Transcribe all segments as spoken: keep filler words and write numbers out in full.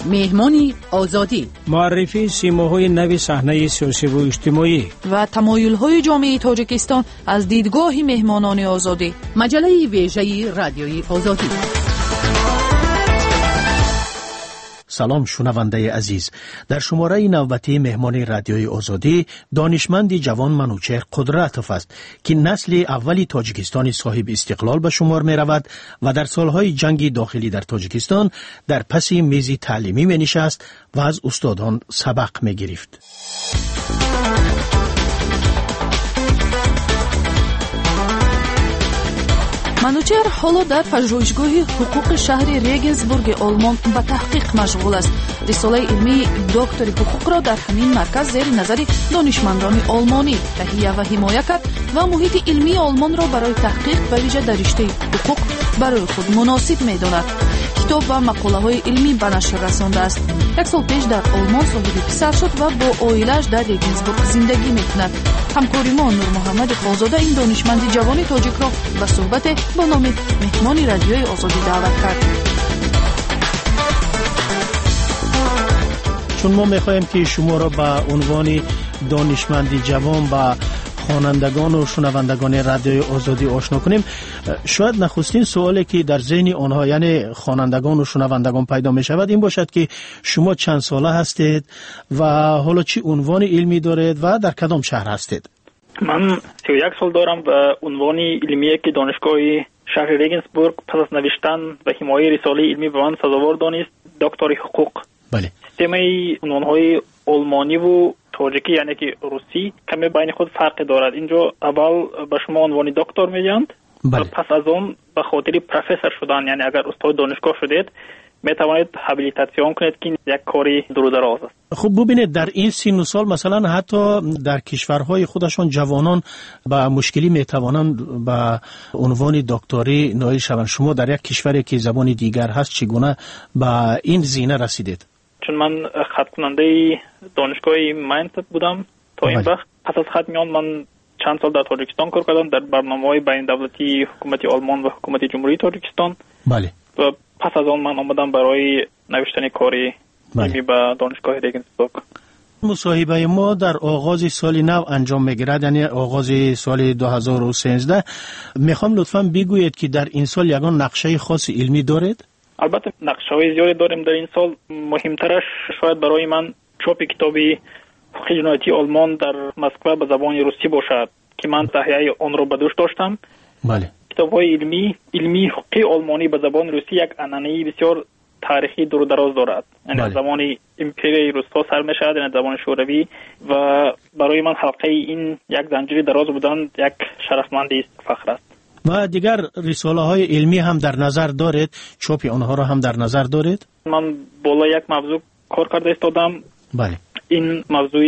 مهمانی آزادی، معرفی سیماهای نوی صحنه سیاسی و اجتماعی و تمایل‌های جامعه تاجیکستان از دیدگاه مهمانان آزادی. مجله ویژه رادیوی آزادی. سلام شنونده عزیز، در شماره نوبتی مهمان رادیوی آزادی دانشمند جوان منوچهر قدرتوف است که نسل اولی تاجیکستانی صاحب استقلال به شمار می رود و در سالهای جنگ داخلی در تاجیکستان در پس میز تعلیمی می نشست و از استادان سبق می گرفت. منوچهر حالا در پژوهشگاه حقوق شهر ریگنسبورگ آلمان به تحقیق مشغول است. رساله علمی دکتر حقوق را در همین مرکز زیر نظر دانشمندان آلمانی تهیه و حمایت کرد و محیط علمی آلمان را برای تحقیق به ویژه در رشته حقوق برای خود مناسب می‌داند. کتاب و مقاله های علمی به نشر رسانده است. یک سال پیش در آلمان صاحب پسر شد و با عائله‌اش در ریگنسبورگ زندگی می‌کند. همکاری ما نور محمد خالزاده این دانشمند جوان تاجیک را به صحبت با نام مهمان رادیوی آزادی دعوت کرد. چون ما می‌خواهیم که شما را به عنوان دانشمند جوان با خوانندگان و شنوندگان رادیوی آزادی آشنا کنیم، شاید نخستین سوالی که در ذهن آنها یعنی خوانندگان و شنوندگان پیدا می شود این باشد که شما چند ساله هستید و حالا چی عنوان علمی دارید و در کدام شهر هستید؟ من سی و یک سال دارم و عنوان علمی که دانشگاه شهر ریگنسبورگ پس از نوشتن و حمایت رساله علمی به من سزاوار دانست دکتر حقوق. بله. سیستم عنوان‌های آلمانی و تاجیکی یعنی که روسی کمی بین خود فرق دارد. اینجا اول به شما عنوان دکتر میگویند و پس از اون به خاطر پروفسور شدن یعنی اگر استاد دانشگاه شدید می توانید هابیلیتاسیون کنید که یک کاری دور و دراز است. خب ببینید در این سن و سال مثلا حتی در کشورهای خودشان جوانان با مشکلی می توانند به عنوان دکتری نایل شوند. شما در یک کشوری که زبان دیگر هست چگونه به این زینه رسیدید؟ چون من خط کننده دانشگاه ماینز بودم تا این وقت. پس از خط میان من چند سال در تاجیکستان کار کردم در برنامه‌های بین دولتی حکومت آلمان و حکومت جمهوری تاجیکستان. بله. و پس از آن من آمدم برای نوشتن کاری علمی به دانشگاه ریگنسبورگ. مصاحبه ما در آغاز سال نو انجام میگیرد یعنی آغاز سال دو هزار و سیزده. میخوام لطفاً بگویید که در این سال یگان نقشه خاص علمی دارید؟ البته نقشه‌های زیادی داریم در این سال. مهمترش شاید برای من چاپ کتاب حقوق جنایتی آلمان در مسکو به زبان روسی باشد که من تهیه آن را به دوش داشتم. بله. کتاب‌های علمی علمی حقوق آلمانی به زبان روسی یک عنعنه بسیار تاریخی دور و دراز دارد. یعنی بله. زمان امپرای روس‌ها سر می‌شود یعنی زمان شوروی و برای من حلقه این یک زنجیره دراز بودن یک شرفمندی است، فخر است. و دیگر رساله های علمی هم در نظر دارید؟ چاپ آنها را هم در نظر دارید؟ من بالا یک موضوع کار کرده استادم. بله. این موضوع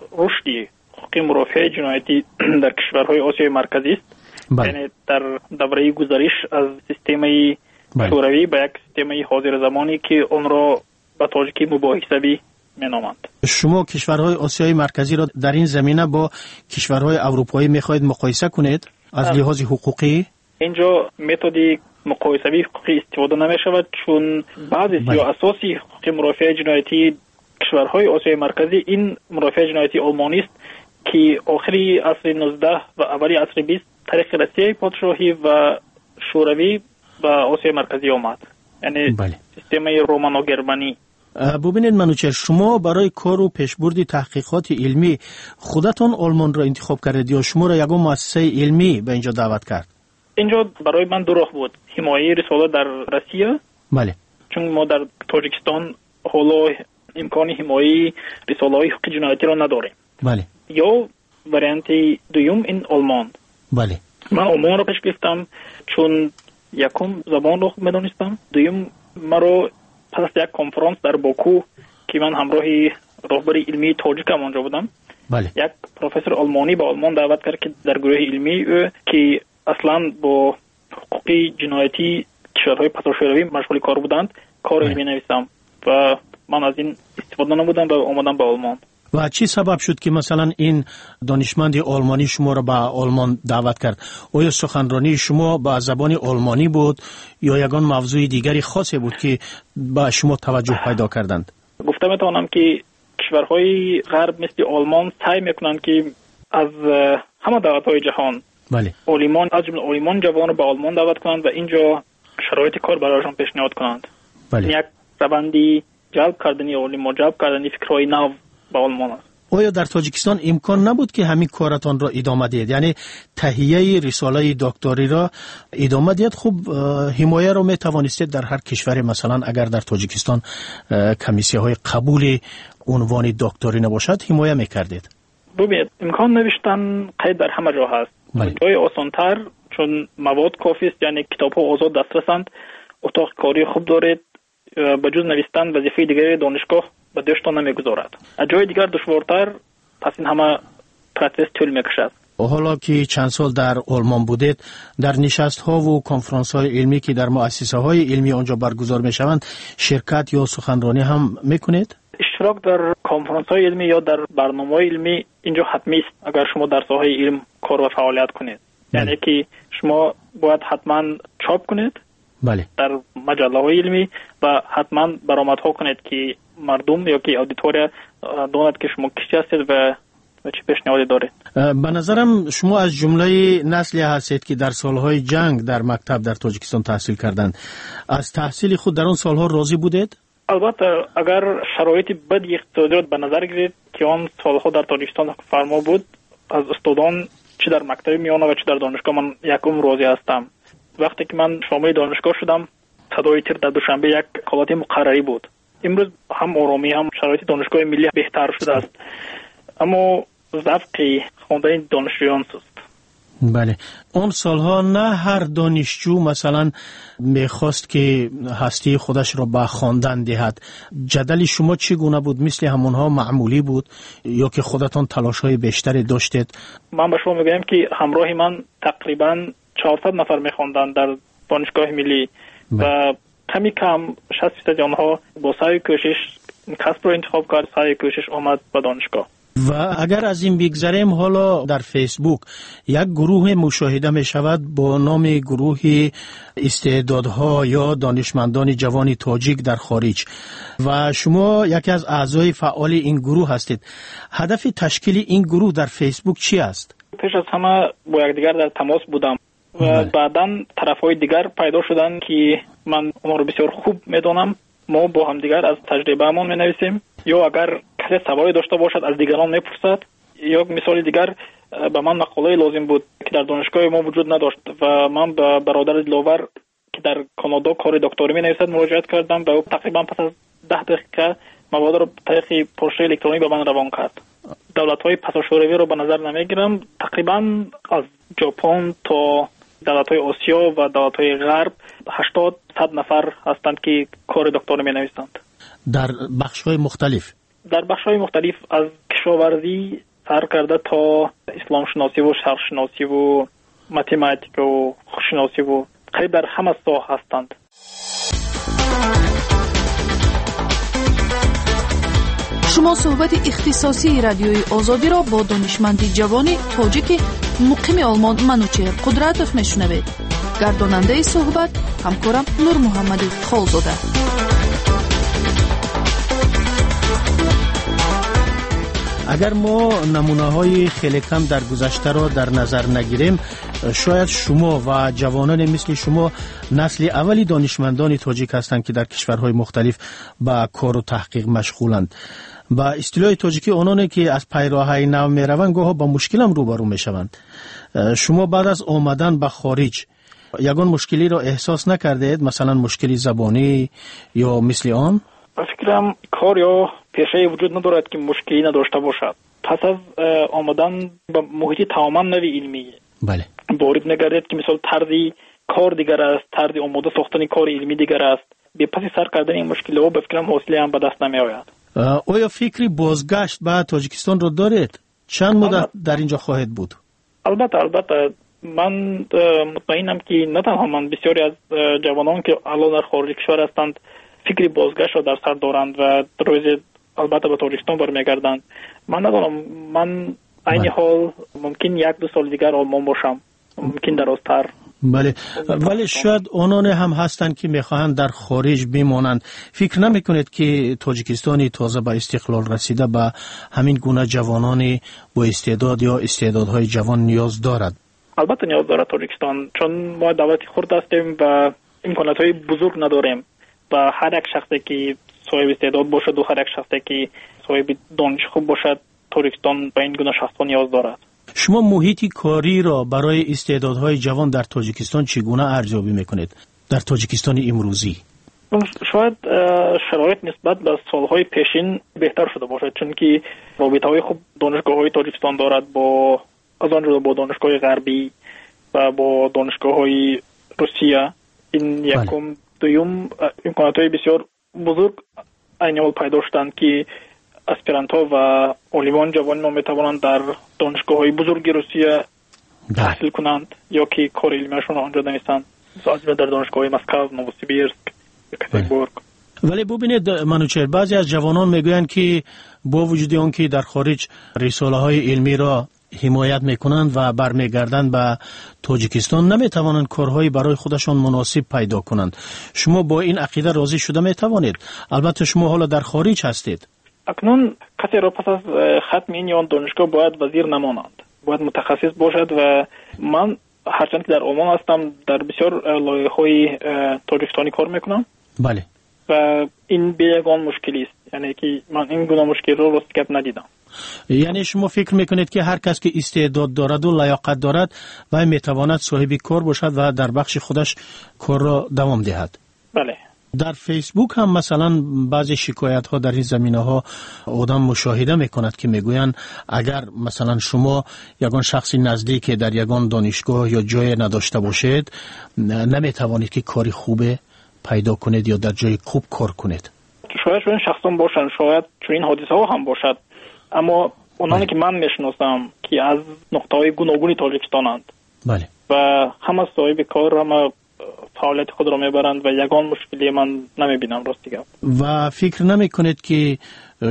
رشد حقوق مرافع جنایتی در کشورهای آسیای مرکزی است. بله. یعنی در دوره گذشته از سیستم شوروی به یک سیستم حاضر زمانی که اون را به تاجیکی مباحثه‌ای مینامند. شما کشورهای آسیای مرکزی را در این زمینه با کشورهای اروپایی میخواهید مقایسه کنید از لحاظ حقوقی؟ اینجا متد مقایسه‌ای حقوقی استفاده نمی شود چون بعضی یا اساسی حقوق مرافع جنایتی کشورهای آسیای مرکزی این مرافع جنایتی آلمانی است که آخری عصر نوزده و اولی عصر بیست طریق روسیه پادشاهی و شوروی و آسیای مرکزی آمد. یعنی بله. سیستم رومانو گرمانی. ببینید منوچهر، شما برای کار و پیشبرد تحقیقات علمی خودتون آلمان را انتخاب کردید یا شما را یگان مؤسسه علمی به اینجا دعوت کرد؟ اینجا برای من دو راه بود. حمایت رساله در روسیه. بله. چون ما در تاجیکستان حالا امکان حمایت رساله‌های حقوق جنایتی را نداریم. بله. یا وریانت دوم این آلمان. بله. من آلمان را پیش گرفتم چون یکم زبان را خوب می‌دانستم. دوم مرا پس از یک کنفرانس در باکو که من همراه راهبر علمی تاجیک آنجا بودم. بله. یک پروفسور آلمانی به آلمان دعوت کرد که در گروه علمی او که اصلا با حقوق جنایتی کشورهای پساشوروی مشغول کار بودند کار علمی نوشتم و من از این استفاده نمودم و اومدم به آلمان. و چی سبب شد که مثلا این دانشمند آلمانی شما را به آلمان دعوت کرد؟ آیا سخنرانی شما به زبان آلمانی بود یا یگان موضوع دیگری خاصی بود که به شما توجه پیدا کردند؟ گفته میتونم که کشورهای غرب مثل آلمان سعی میکنند که از همه دولت‌های جهان بله عالمان از جمله عالمان جوان رو به آلمان دعوت کنند و اینجا شرایط کار برایشان پیشنهاد کنند. بله. یک روندی جلب کردنی عالمان، جلب کردنی فکرهای نو به آلمان است. آیا در تاجیکستان امکان نبود که همین کارتان را ادامه دهید؟ یعنی تهیه رساله دکتری را ادامه دهید؟ خب حمایه را می توانستید در هر کشور، مثلا اگر در تاجیکستان کمیسیه های قبول عنوان دکتری نباشد حمایه میکردید؟ ببینید امکان نوشتن قید در همه جا هست. بله. جای آسانتر چون مواد کافی است، یعنی کتاب ها آزاد دسترسند، اتاق کاری خوب دارید، به جز نوشتن وظیفه دیگری دانشگاه به دشتان نمیگذارد. از جای دیگر دشوارتر، پس این همه پروسس طول میکشد. حالا که چند سال در آلمان بودید، در نشست ها و کنفرانس های علمی که در مؤسسه های علمی آنجا برگزار می شوند شرکت یا سخنرانی هم میکنید؟ اشتراک در کنفرانس های علمی یا در برنامه های علمی اینجا حتمی است اگر شما در ساحه علم کار و فعالیت کنید. بله. یعنی که شما باید حتما چاپ کنید بله. در مجله های علمی و حتما برآمدها کنید که مردم یا که اودیتوریا داند که شما کی هستید و و چه پیشنهادی دارید. به نظرم شما از جمله نسلی هستید که در سالهای جنگ در مکتب در تاجیکستان تحصیل کردند. از تحصیل خود در اون سالها راضی بودید؟ البته اگر شرایط بدی اقتصادی را به نظر گیرید که آن سالها در تاجیکستان فرما بود، از استادان چه در مکتب میانه و چه در دانشگاه من یکم راضی هستم. وقتی که من شامل دانشگاه شدم، صدای تیر در دوشنبه یک حالت مقرری بود. امروز هم آرامی هم شرایط دانشگاه ملی بهتر شده است، اما ذوق خواندن دانشجویان است. بله. اون سالها نه هر دانشجو مثلا میخواست که هستی خودش را به خواندن دهد. جدل شما چگونه بود؟ مثل همونها معمولی بود یا که خودتان تلاش های بیشتری داشتید؟ من به شما میگم که همراه من تقریبا چهارصد نفر میخواندند در دانشگاه ملی و کمی کم شصت درصد آنها با سعی کوشش کسب رو انتخاب کرد، سعی کوشش آمد به دانشگاه. و اگر از این بگذریم، حالا در فیسبوک یک گروه مشاهده می شود با نام گروه استعدادها یا دانشمندان جوان تاجیک در خارج و شما یکی از اعضای فعال این گروه هستید. هدف تشکیل این گروه در فیسبوک چی است؟ پیش از همه با یکدیگر در تماس بودم و بله. بعداً طرفهای دیگر پیدا شدن که من اونها رو بسیار خوب میدونم. ما با هم دیگر از تجربه‌مان می‌نویسیم یا اگر کسی سوالی داشته باشد از دیگران می‌پرسد. یا مثال دیگر به من مقاله لازم بود که در دانشگاه ما وجود نداشت و من به برادر دلاور که در کانادا کار دکتری می‌نویسد مراجعه کردم و تقریبا پس از ده دقیقه مواد رو طریق پروژه الکترونیک به من روان کرد. دولت‌های پساشوروی رو به نظر نمی‌گیرم، تقریبا از ژاپن تا دولت‌های آسیا و دولت‌های غرب هشتاد صد نفر هستند که کار دکتری می‌نویسند در بخش‌های مختلف. در بخش‌های مختلف از کشاورزی سر کرده تا اسلام شناسی و شرق شناسی و متماتیک و شناسی و خیلی در همه ساحه هستند. شما صحبت اختصاصی رادیوی آزادی را با دانشمند جوان تاجیک مقیم آلمان منوچهر قدرتوف میشنوید. گرداننده صحبت همکارم نور محمدی خالزاده. اگر ما نمونه‌های خیلی کم در گذشته را در نظر نگیریم، شاید شما و جوانان مثل شما نسل اولی دانشمندان تاجیک هستند که در کشورهای مختلف با کار و تحقیق مشغولند. با اصطلاح تاجیکی آنانی که از پیراهی نو میروند گاهی با مشکل هم روبرو میشوند. شما بعد از آمدن به خارج یگان مشکلی را احساس نکردید؟ مثلا مشکلی زبانی یا مثل آن؟ فکرم کار یا پیشه وجود ندارد که مشکلی نداشته باشد. پس از آمدن به محیط تماما نوی علمی بله وارد نگردید که مثلا طرزی کار دیگر است، طرزی آماده ساختن کار علمی دیگر است. به پس سر کردن این مشکل‌ها به فکرم حوصله هم به دست نمی آید. آیا فکری بازگشت به تاجیکستان رو دارید؟ چند مدت در اینجا خواهد بود؟ البته البته من مطمئنم که نه تنها من، بسیاری از جوانان که الان در خارج کشور هستند فکری بازگشت را در سر دارند و روز البته به تاجیکستان برمیگردند. من ندارم، من این حال ممکن یک دو سال دیگر آلمان باشم، ممکن درازتر. بله، ولی شاید آنان هم هستند که میخواهند در خارج بمانند. فکر نمیکنید که تاجیکستانی تازه به استقلال رسیده به همین گونه جوانان با استعداد یا استعدادهای جوان نیاز دارد؟ البته نیاز دارد تاجیکستان، چون ما دولت خرد هستیم و امکاناتهای بزرگ نداریم و هر یک شخصی که صاحب استعداد باشد و هر یک شخصی که صاحب دانش خوب باشد، تاجیکستان به این گونه شخصا نیاز دارد. شما محیط کاری را برای استعدادهای جوان در تاجیکستان چگونه ارزیابی میکنید در تاجیکستان امروزی؟ شاید شرایط نسبت به سالهای پیشین بهتر شده باشد، چون که رابطه‌های خوب دانشگاه‌های تاجیکستان دارد با از آن جدا با دانشگاه غربی و با دانشگاه‌های روسیه. این یکم. دوم، امکانات‌های بسیار بزرگ این حال پیدا شدند که اسپیرانت‌ها و عالمان جوان ما می‌توانند در دانشگاه‌های بزرگ روسیه تحصیل کنند یا که کار علمیشون آنجا دانستند، مثلا در دانشگاه مسکو، نووسیبیرسک، پترزبورگ. ولی ببینید منوچهر، بعضی از جوانان میگویند که با وجود آن که در خارج رساله‌های علمی را حمایت میکنند و برمیگردند به تاجیکستان، نمیتوانند کارهایی برای خودشان مناسب پیدا کنند. شما با این عقیده راضی شده میتوانید؟ البته شما حالا در خارج هستید. اکنون کسی را پس از ختم این یا دانشگاه باید وزیر نمانند، باید متخصص باشد و من هرچند که در آلمان هستم در بسیار لایحه‌های تاجیکستانی کار میکنم. بله. و این بیگان مشکلی است، یعنی که من این گونه مشکل رو راست گپ ندیدم. یعنی شما فکر میکنید که هر کس که استعداد دارد و لیاقت دارد و میتواند صاحب کار باشد و در بخش خودش کار را دوام دهد؟ بله. در فیسبوک هم مثلا بعضی شکایت ها در این زمینه ها آدم مشاهده میکند که میگویند اگر مثلا شما یگان شخصی نزدیک در یگان دانشگاه یا جای نداشته باشید، نمیتوانید که کاری خوبه پیدا کنید یا در جای خوب کار کنید. شاید چون شخصا باشن، شاید چون این حادثه ها هم باشد، اما اونانی که من میشناسم که از نقطه های گوناگونی تاجیکستانند. بله. و همه صاحب کار، همه فعالیت خود را میبرند و یگان مشکلی من نمیبینم راستی گفت. و فکر نمی کنید که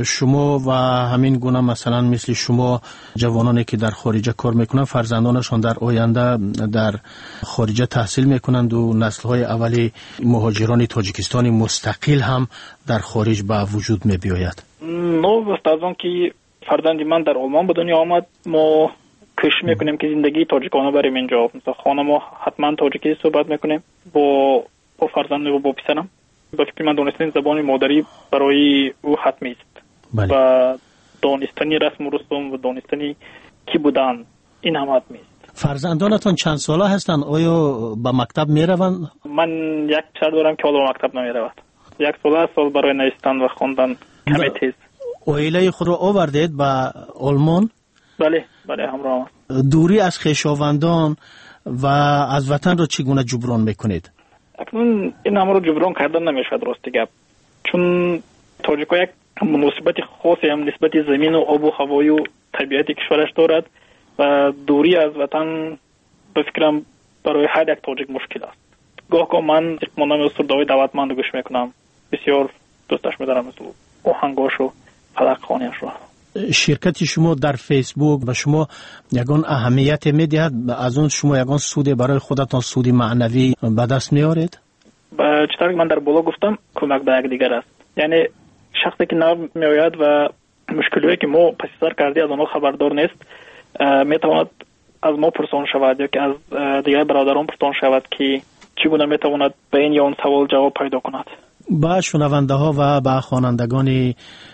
شما و همین گونه مثلا مثل شما جوانانی که در خارج کار میکنند فرزندانشان در آینده در خارج تحصیل میکنند و نسل‌های اولی مهاجران تاجیکستانی مستقل هم در خارج به وجود میبیاید؟ نو از اون که فرزند من در آلمان به دنیا آمد، ما کوشش میکنیم که زندگی تاجیکانه بریم اینجا. مثلا خانه ما حتما تاجیکی صحبت میکنیم با با فرزند و با پسرم. با فکر من دانستن زبان مادری برای او حتمی است. بله. و دانستنی رسم و رسوم و دانستنی کی بودن این هم حتمی است. فرزندانتان چند ساله هستند؟ آیا به مکتب میروند؟ من یک پسر دارم که حالا به مکتب نمیرود. یک سال سال برای نوشتن و خواندن کمی تیز. عائله خود را آوردید به آلمان؟ بله، بله همراه. دوری از خویشاوندان و از وطن را چگونه جبران میکنید؟ اکنون این همه رو جبران کردن نمیشد راستی گپ، چون تاجیکا یک مناسبت خاصی هم نسبت زمین و آب و هوای و طبیعت کشورش دارد و دوری از وطن به فکرم برای هر یک تاجیک مشکل است. گاه که من مانم سردهای دعوتمند گوش میکنم، بسیار دوستش میدارم، مثل آهنگاش و فلق خانیش رو. شرکت شما در فیسبوک و شما یگان اهمیت میدهد، از اون شما یگان سود برای خودتان سود معنوی به دست میارید؟ با چطور من در بالا گفتم کمک به یک دیگر است. یعنی شخصی که نو میآید و مشکلی که ما پس سر کردی از آنها خبردار نیست، میتواند از ما پرسان شود یا که از دیگر برادران پرسان شود که چگونه میتواند به این یا اون سوال جواب پیدا کند. با شنونده ها و با خوانندگان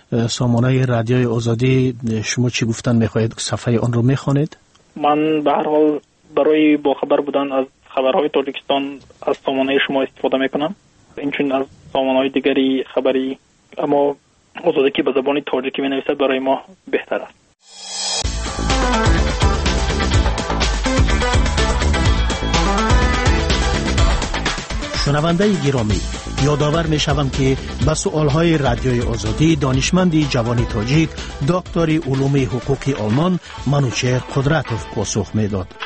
سامانه رادیوی آزادی شما چی گفتن میخواهید؟ صفحه آن رو میخوانید؟ من به هر حال برای با خبر بودن از خبرهای تاجیکستان از سامانه شما استفاده میکنم. اینچون از سامانه دیگری خبری اما آزادی که به زبان تاجیکی می نویسد برای ما بهتر است. شنونده گرامی، یادآور می شوم که به سؤالهای رادیوی آزادی دانشمندی جوانی تاجیک دکتر علوم حقوقی آلمان منوچهر قدرتوف پاسخ می داد.